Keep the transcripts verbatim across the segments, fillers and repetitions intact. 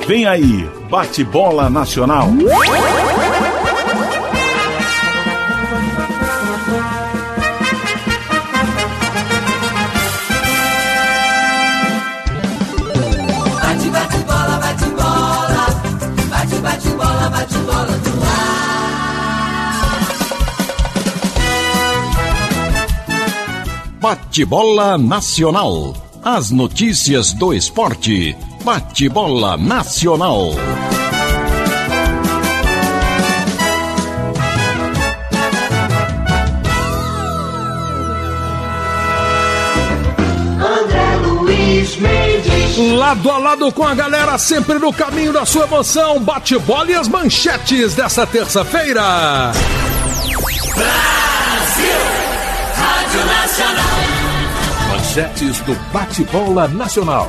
Vem aí, Bate-Bola Nacional. Bate, bate, bola, bate, bola. Bate, bate, bola, bate, bola no ar. Bate-Bola Nacional. As notícias do esporte. Bate-Bola Nacional. André Luiz Mendes. Lado a lado com a galera, sempre no caminho da sua emoção. Bate-bola e as manchetes dessa terça-feira. Brasil. Rádio Nacional. Manchetes do Bate-Bola Nacional.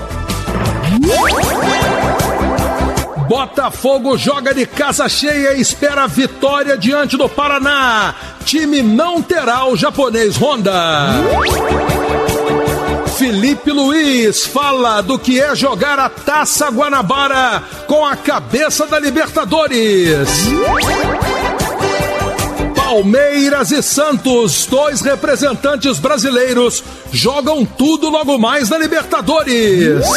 Botafogo joga de casa cheia e espera vitória diante do Paraná. Time não terá o japonês Honda. Felipe Luiz fala do que é jogar a Taça Guanabara com a cabeça da Libertadores. Palmeiras e Santos, dois representantes brasileiros, jogam tudo logo mais na Libertadores.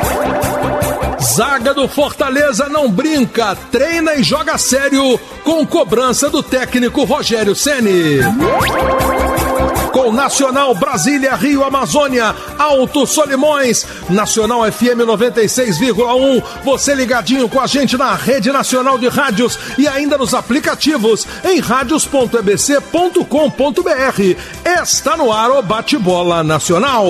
Zaga do Fortaleza não brinca, treina e joga sério com cobrança do técnico Rogério Ceni. Com Nacional, Brasília, Rio, Amazônia, Alto Solimões, Nacional F M noventa e seis vírgula um, você ligadinho com a gente na Rede Nacional de Rádios e ainda nos aplicativos em radios ponto e b c ponto com ponto b r. Está no ar o Bate-Bola Nacional.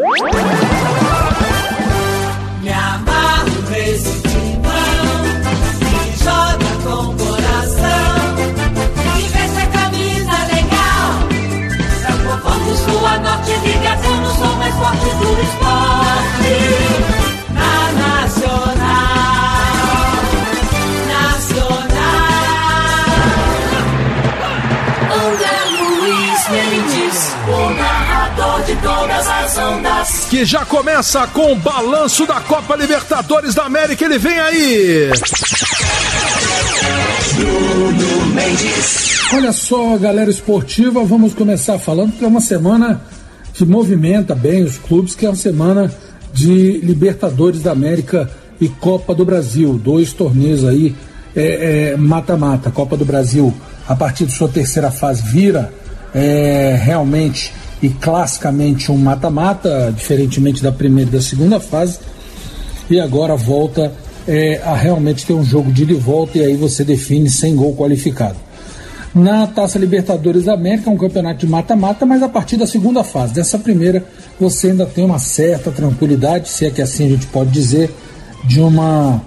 Me amarro nesse timão que joga com coração e veste a camisa legal. É o povão do sul a norte, ligação, sou mais forte do esporte. Na Nacional, Nacional. André Luiz Mendes, o narrador de todas as ondas. Que já começa com o balanço da Copa Libertadores da América, ele vem aí. Bruno Mendes. Olha só, galera esportiva, vamos começar falando que é uma semana que movimenta bem os clubes, que é uma semana de Libertadores da América e Copa do Brasil, dois torneios aí, é, é, mata-mata. Copa do Brasil, a partir de sua terceira fase, vira é, realmente e classicamente um mata-mata, diferentemente da primeira e da segunda fase, e agora volta é, a realmente ter um jogo de ida e volta, e aí você define sem gol qualificado. Na Taça Libertadores da América, é um campeonato de mata-mata, mas a partir da segunda fase. Dessa primeira, você ainda tem uma certa tranquilidade, se é que assim a gente pode dizer, de uma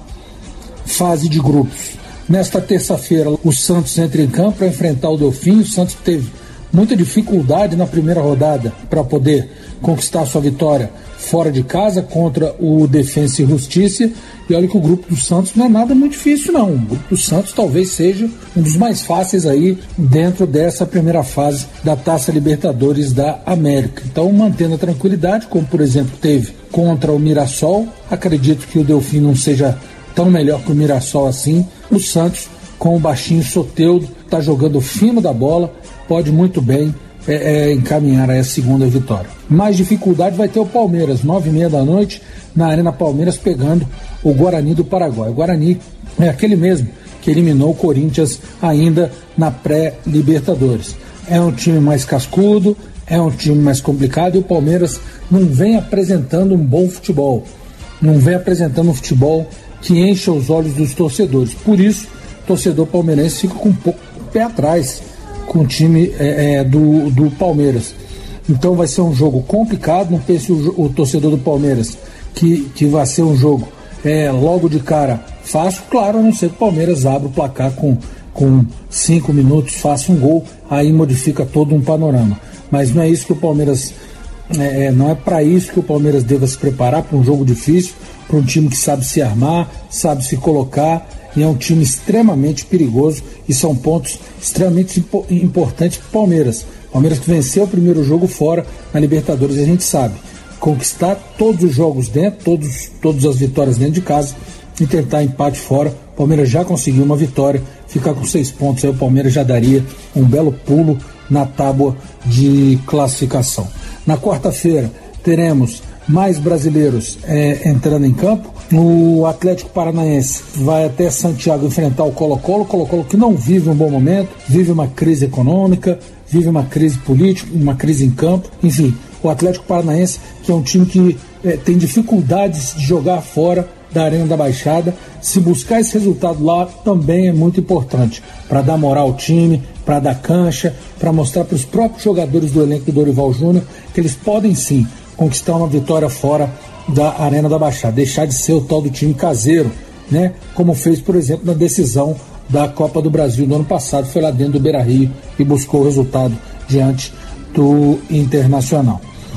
fase de grupos. Nesta terça-feira, o Santos entra em campo para enfrentar o Delfim. O Santos teve muita dificuldade na primeira rodada para poder conquistar sua vitória fora de casa contra o Defensa e Justiça, e olha que o grupo do Santos não é nada muito difícil não. O grupo do Santos talvez seja um dos mais fáceis aí dentro dessa primeira fase da Taça Libertadores da América. Então, mantendo a tranquilidade, como por exemplo teve contra o Mirassol, acredito que o Delfim não seja tão melhor que o Mirassol assim. O Santos, com o baixinho Soteldo, está jogando fino da bola, pode muito bem é, é, encaminhar a segunda vitória. Mais dificuldade vai ter o Palmeiras, nove e meia da noite, na Arena Palmeiras, pegando o Guarani do Paraguai. O Guarani é aquele mesmo que eliminou o Corinthians ainda na pré-Libertadores. É um time mais cascudo, é um time mais complicado, e o Palmeiras não vem apresentando um bom futebol, não vem apresentando um futebol que encha os olhos dos torcedores. Por isso, o torcedor palmeirense fica com um pouco o pé atrás com o time é, é, do, do Palmeiras. Então vai ser um jogo complicado. Não pense o, o torcedor do Palmeiras que, que vai ser um jogo é, logo de cara fácil. Claro, a não ser que o Palmeiras abra o placar com, com cinco minutos, faça um gol, aí modifica todo um panorama. Mas não é isso que o Palmeiras é, não é para isso que o Palmeiras deva se preparar, para um jogo difícil, para um time que sabe se armar, sabe se colocar, e é um time extremamente perigoso, e são pontos extremamente impo- importantes para o Palmeiras. O Palmeiras que venceu o primeiro jogo fora na Libertadores, a gente sabe, conquistar todos os jogos dentro, todos, todas as vitórias dentro de casa, e tentar empate fora. O Palmeiras já conseguiu uma vitória, ficar com seis pontos, aí o Palmeiras já daria um belo pulo na tábua de classificação. Na quarta-feira teremos mais brasileiros é, entrando em campo. O Atlético Paranaense vai até Santiago enfrentar o Colo-Colo, Colo-Colo que não vive um bom momento, vive uma crise econômica, vive uma crise política, uma crise em campo, enfim, o Atlético Paranaense, que é um time que é, tem dificuldades de jogar fora da Arena da Baixada. Se buscar esse resultado lá também é muito importante para dar moral ao time, para dar cancha, para mostrar para os próprios jogadores do elenco do Dorival Júnior que eles podem sim conquistar uma vitória fora da Arena da Baixada, deixar de ser o tal do time caseiro, né? Como fez, por exemplo, na decisão da Copa do Brasil do ano passado, foi lá dentro do Beira-Rio e buscou o resultado diante do Internacional.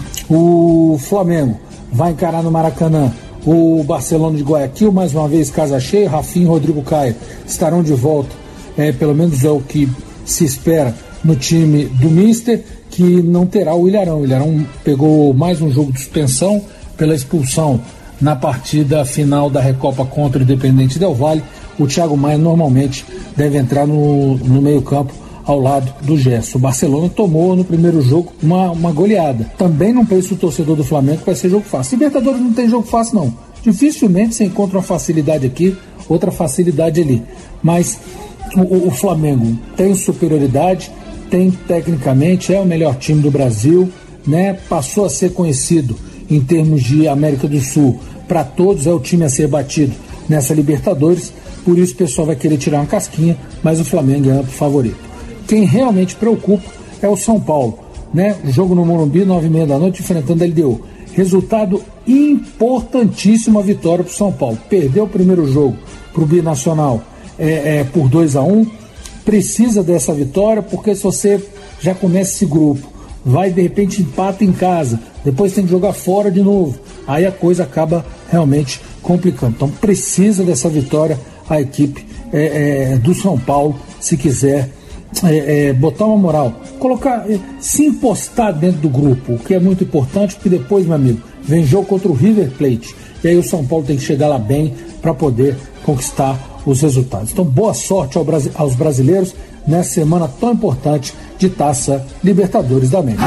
O Flamengo vai encarar no Maracanã o Barcelona de Guayaquil, mais uma vez casa cheia. Rafinha e Rodrigo Caio estarão de volta, é, pelo menos é o que se espera no time do Mister, que não terá o Ilharão. O Ilharão pegou mais um jogo de suspensão pela expulsão na partida final da Recopa contra o Independente Del Valle. O Thiago Maia normalmente deve entrar no, no meio campo ao lado do Gerson. O Barcelona tomou no primeiro jogo uma, uma goleada. Também não pensa o torcedor do Flamengo que vai ser jogo fácil. Libertadores não tem jogo fácil não. Dificilmente você encontra uma facilidade aqui, outra facilidade ali. Mas o, o Flamengo tem superioridade, tem tecnicamente, é o melhor time do Brasil, né? Passou a ser conhecido em termos de América do Sul para todos, é o time a ser batido nessa Libertadores. Por isso o pessoal vai querer tirar uma casquinha, mas o Flamengo é amplo favorito. Quem realmente preocupa é o São Paulo, né? Jogo no Morumbi, nove e meia da noite, enfrentando a L D U. Resultado importantíssimo, a vitória para o São Paulo. Perdeu o primeiro jogo para o Binacional é, é, por dois a um. Precisa dessa vitória, porque se você já começa esse grupo, vai de repente empata em casa, depois tem que jogar fora de novo, aí a coisa acaba realmente complicando. Então precisa dessa vitória a equipe é, é, do São Paulo, se quiser É, é, botar uma moral, colocar, é, se impostar dentro do grupo, o que é muito importante, porque depois, meu amigo, vem jogo contra o River Plate, e aí o São Paulo tem que chegar lá bem para poder conquistar os resultados. Então boa sorte ao, aos brasileiros nessa semana tão importante de Taça Libertadores da América.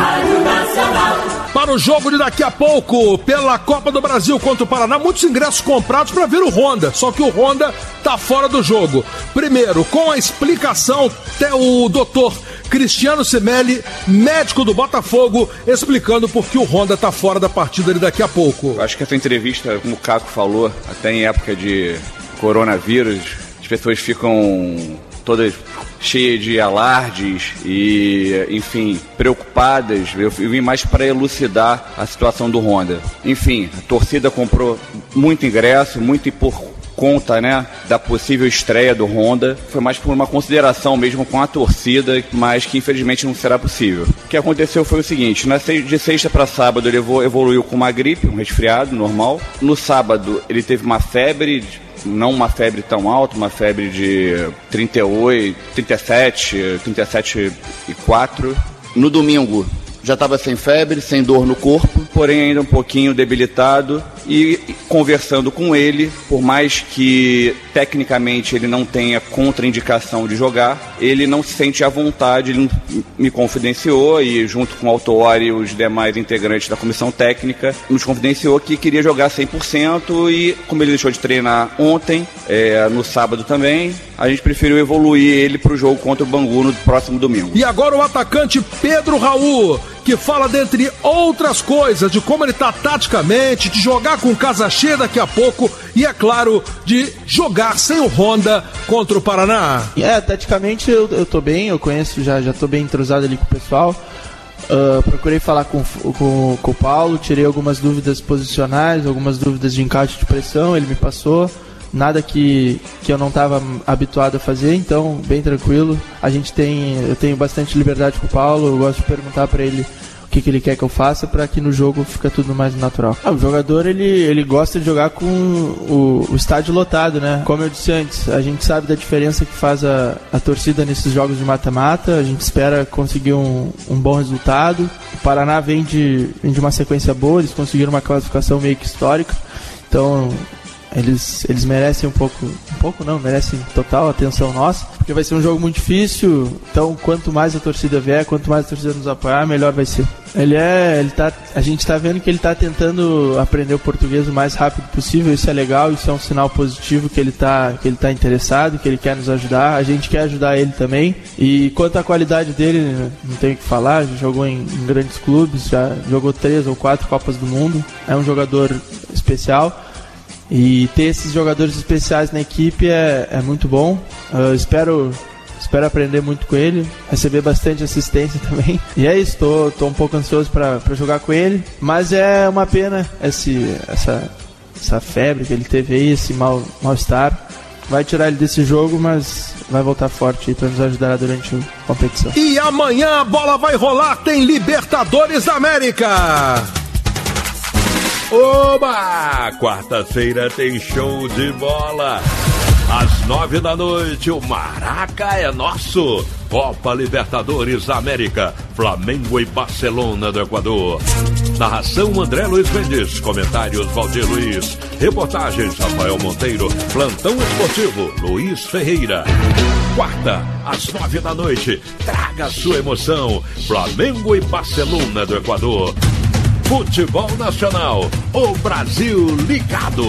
Para o jogo de daqui a pouco, pela Copa do Brasil contra o Paraná, muitos ingressos comprados para ver o Honda, só que o Honda está fora do jogo. Primeiro, com a explicação, o doutor Cristiano Semelli, médico do Botafogo, explicando por que o Honda está fora da partida de daqui a pouco. Eu acho que essa entrevista, como o Caco falou, até em época de coronavírus, as pessoas ficam todas cheias de alardes e, enfim, preocupadas. Eu vim mais para elucidar a situação do Honda. Enfim, a torcida comprou muito ingresso, muito por conta, né, da possível estreia do Honda. Foi mais por uma consideração mesmo com a torcida, mas que infelizmente não será possível. O que aconteceu foi o seguinte: na se- de sexta para sábado ele evolu- evoluiu com uma gripe, um resfriado normal. No sábado ele teve uma febre, não uma febre tão alta, uma febre de trinta e oito, trinta e sete, trinta e sete e quatro. No domingo já estava sem febre, sem dor no corpo, porém ainda um pouquinho debilitado. E conversando com ele, por mais que tecnicamente ele não tenha contraindicação de jogar, ele não se sente à vontade. Ele me confidenciou, e junto com o Autori e os demais integrantes da comissão técnica, nos confidenciou que queria jogar cem por cento, e como ele deixou de treinar ontem, é, no sábado também, a gente preferiu evoluir ele para o jogo contra o Bangu no próximo domingo. E agora o atacante Pedro Raul, que fala, dentre outras coisas, de como ele está taticamente, de jogar com casa cheia daqui a pouco e, é claro, de jogar sem o Honda contra o Paraná. É, taticamente eu, eu tô bem, eu conheço, já, já tô bem entrosado ali com o pessoal. Uh, procurei falar com, com, com o Paulo, tirei algumas dúvidas posicionais, algumas dúvidas de encaixe de pressão, ele me passou. Nada que, que eu não estava habituado a fazer, então bem tranquilo. A gente tem, eu tenho bastante liberdade com o Paulo, eu gosto de perguntar para ele o que, que ele quer que eu faça, para que no jogo fica tudo mais natural. Ah, o jogador ele, ele gosta de jogar com o, o estádio lotado, né? Como eu disse antes, a gente sabe da diferença que faz a, a torcida nesses jogos de mata-mata. A gente espera conseguir um, um bom resultado. O Paraná vem de, vem de uma sequência boa, eles conseguiram uma classificação meio que histórica, então eles, eles merecem um pouco, um pouco não, merecem total atenção nossa, porque vai ser um jogo muito difícil, então quanto mais a torcida vier, quanto mais a torcida nos apoiar, melhor vai ser. Ele é, ele tá, a gente tá vendo que ele tá tentando aprender o português o mais rápido possível, isso é legal, isso é um sinal positivo que ele tá, que ele tá interessado, que ele quer nos ajudar, a gente quer ajudar ele também, e quanto à qualidade dele, não tenho o que falar, já jogou em, em grandes clubes, já jogou três ou quatro Copas do Mundo, é um jogador especial, e ter esses jogadores especiais na equipe é, é muito bom. Eu espero, espero aprender muito com ele, receber bastante assistência também. E é isso, tô, tô um pouco ansioso para jogar com ele, mas é uma pena esse, essa, essa febre que ele teve aí, esse mal, mal-estar. Vai tirar ele desse jogo, mas vai voltar forte aí para nos ajudar durante a competição. E amanhã a bola vai rolar, tem Libertadores da América. Oba! Quarta-feira tem show de bola. Às nove da noite, o Maraca é nosso. Copa Libertadores América, Flamengo e Barcelona do Equador. Narração André Luiz Mendes, comentários Valdir Luiz, reportagens Rafael Monteiro, plantão esportivo Luiz Ferreira. Quarta, às nove da noite, traga a sua emoção. Flamengo e Barcelona do Equador. Futebol Nacional, o Brasil ligado.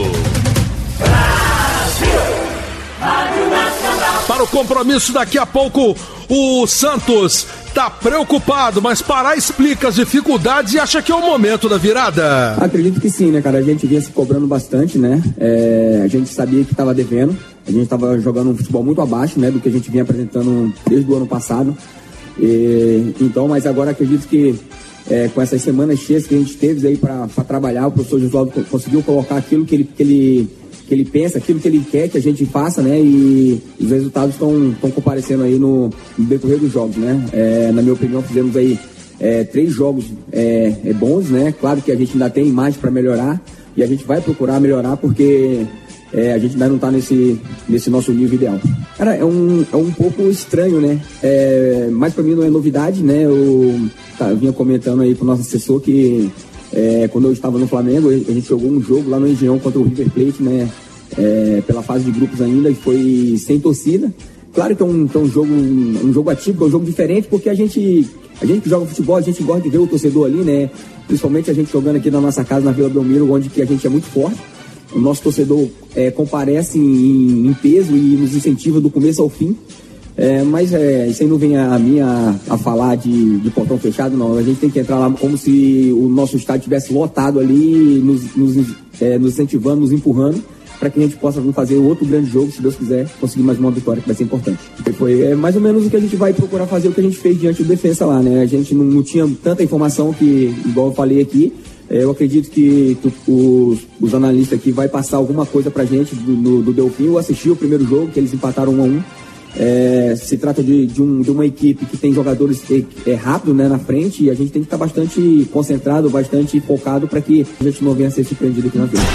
Brasil, Rádio Nacional. Para o compromisso daqui a pouco, o Santos está preocupado, mas Pará explica as dificuldades e acha que é o momento da virada. Acredito que sim, né, cara? A gente vinha se cobrando bastante, né? É, a gente sabia que estava devendo. A gente estava jogando um futebol muito abaixo, né, do que a gente vinha apresentando desde o ano passado. E, então, mas agora acredito que É, com essas semanas cheias que a gente teve aí para trabalhar, o professor Josualdo conseguiu colocar aquilo que ele, que, ele, que ele pensa, aquilo que ele quer que a gente faça, né? E os resultados estão comparecendo aí no, no decorrer dos jogos, né? É, na minha opinião, fizemos aí é, três jogos é, é bons, né? Claro que a gente ainda tem mais para melhorar e a gente vai procurar melhorar porque é, a gente ainda não está nesse, nesse nosso nível ideal. Cara, é um, é um pouco estranho, né? É, mas para mim não é novidade, né? Eu, tá, eu vinha comentando aí pro nosso assessor que é, quando eu estava no Flamengo, a gente jogou um jogo lá no Engenhão contra o River Plate, né? É, pela fase de grupos ainda, e foi sem torcida. Claro que é um, que é um jogo um, um jogo atípico, é um jogo diferente, porque a gente, a gente que joga futebol, a gente gosta de ver o torcedor ali, né? Principalmente a gente jogando aqui na nossa casa, na Vila Belmiro, onde que a gente é muito forte. O nosso torcedor é, comparece em, em peso e nos incentiva do começo ao fim. É, mas é, isso aí não vem a, a mim a, a falar de, de portão fechado, não. A gente tem que entrar lá como se o nosso estádio estivesse lotado ali, nos, nos, é, nos incentivando, nos empurrando, para que a gente possa fazer outro grande jogo, se Deus quiser, conseguir mais uma vitória, que vai ser importante. E foi é, mais ou menos o que a gente vai procurar fazer, o que a gente fez diante do Defensa lá, né? A gente não, não tinha tanta informação que, igual eu falei aqui, é, eu acredito que tu, os, os analistas aqui vai passar alguma coisa pra gente do, do, do Delfim. Eu assisti o primeiro jogo, que eles empataram um a um. É, se trata de, de, um, de uma equipe que tem jogadores é, é, rápido, né, na frente, e a gente tem que estar bastante concentrado, bastante focado para que a gente não venha a ser surpreendido aqui na frente.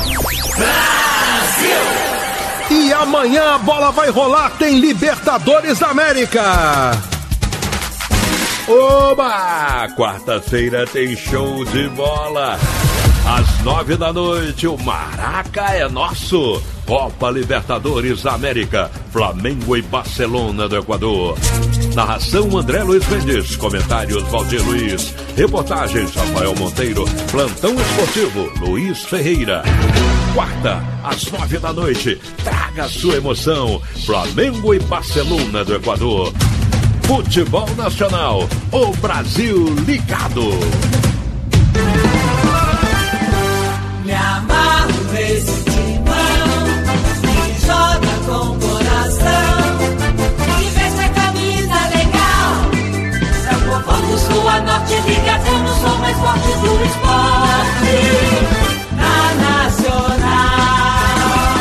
E amanhã a bola vai rolar, tem Libertadores da América. Oba! Quarta-feira tem show de bola. Às nove da noite, o Maraca é nosso. Copa Libertadores América, Flamengo e Barcelona do Equador. Narração André Luiz Mendes, comentários Valdir Luiz, reportagens Rafael Monteiro, plantão esportivo Luiz Ferreira. Quarta, às nove da noite, traga a sua emoção. Flamengo e Barcelona do Equador. Futebol Nacional, o Brasil ligado. Me amarro nesse timão que joga com coração, que veste a camisa legal. É o povão do sul a norte, ligação, sou mais forte do esporte. Na Nacional,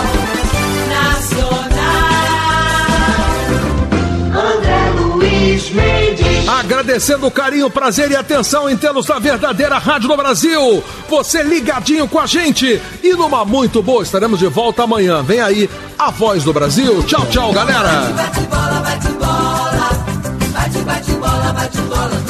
Nacional, André Luiz Mendes. Agradecendo o carinho, prazer e atenção em tê-los na verdadeira Rádio do Brasil. Você ligadinho com a gente. E numa muito boa, estaremos de volta amanhã. Vem aí a Voz do Brasil. Tchau, tchau, galera. Bate, bate bola, bate bola. Bate, bate bola, bate bola.